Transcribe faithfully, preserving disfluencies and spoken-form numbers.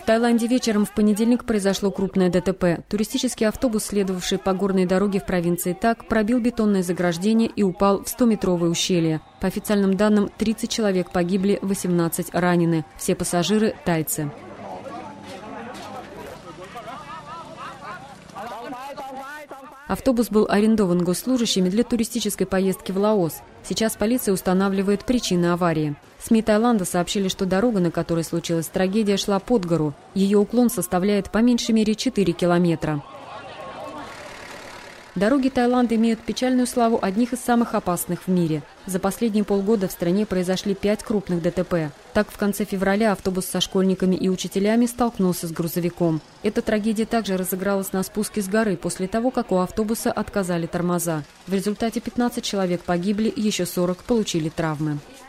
Таиланде вечером в понедельник произошло крупное ДТП. Туристический автобус, следовавший по горной дороге в провинции Так, пробил бетонное заграждение и упал в стометровое ущелье. По официальным данным, тридцать человек погибли, восемнадцать ранены. Все пассажиры – тайцы. Автобус был арендован госслужащими для туристической поездки в Лаос. Сейчас полиция устанавливает причины аварии. СМИ Таиланда сообщили, что дорога, на которой случилась трагедия, шла под гору. Ее уклон составляет по меньшей мере четыре километра. Дороги Таиланда имеют печальную славу одних из самых опасных в мире. За последние полгода в стране произошли пять крупных ДТП. Так, в конце февраля автобус со школьниками и учителями столкнулся с грузовиком. Эта трагедия также разыгралась на спуске с горы после того, как у автобуса отказали тормоза. В результате пятнадцать человек погибли, еще сорок получили травмы.